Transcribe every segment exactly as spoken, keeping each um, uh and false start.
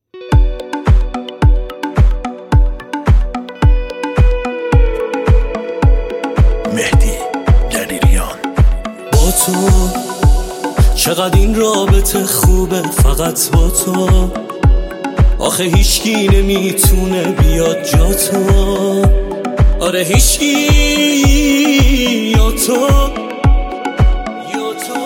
مهدی دلیریان. با تو چقدر این رابطه خوبه، فقط با تو. آخه هیچکی نمیتونه بیاد جا تو. آره هیچکی یا تو یا تو.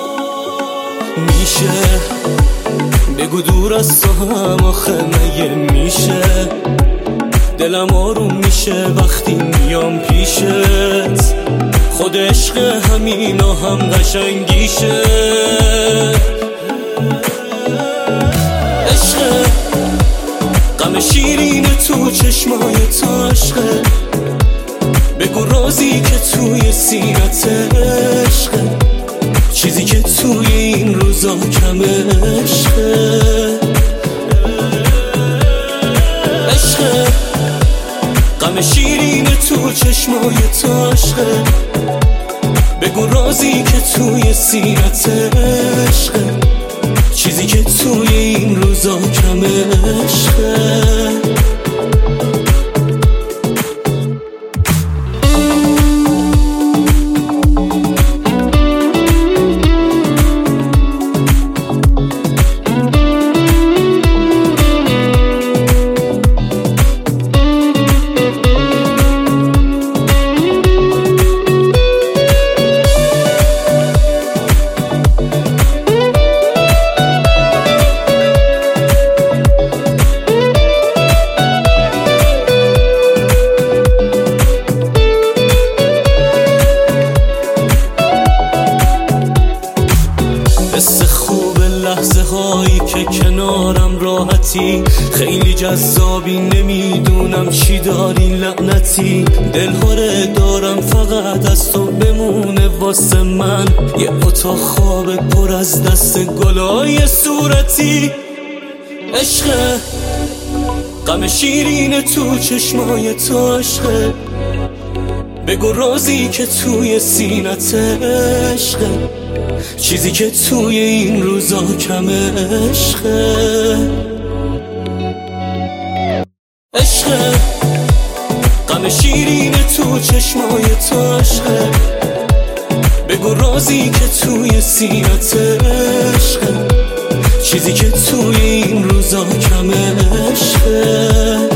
میشه بگو دور از تو هم، آخه مگه میشه؟ دلم آروم میشه وقتی میام پیشت. خود عشق همینا هم قشنگیشه. عشق غم شیرین تو چشمای تو. عشق بگو رازی که توی سینت. عشق چیزی که توی این روزا کم. عشق عشق غم شیرین تو چشمای تو. عشق بگو رازی که توی سینت. عشق چیزی که توی این روزا کم. عشق حس خوب لحظه هایی که کنارم راحتی. خیلی جذابی نمیدونم چی داری لعنتی. دلهاره دارم فقط از تو بمونه واسه من. یه اتاق خواب پر از دست گلای صورتی. عشق غم شیرین تو چشمای تو. عشق بگو رازی که توی سینت. عشق چیزی که توی این روزا کم. عشق عشق غم شیرین تو چشمای تو. عشق بگو رازی که توی سینت. عشق چیزی که توی این روزا کم. عشق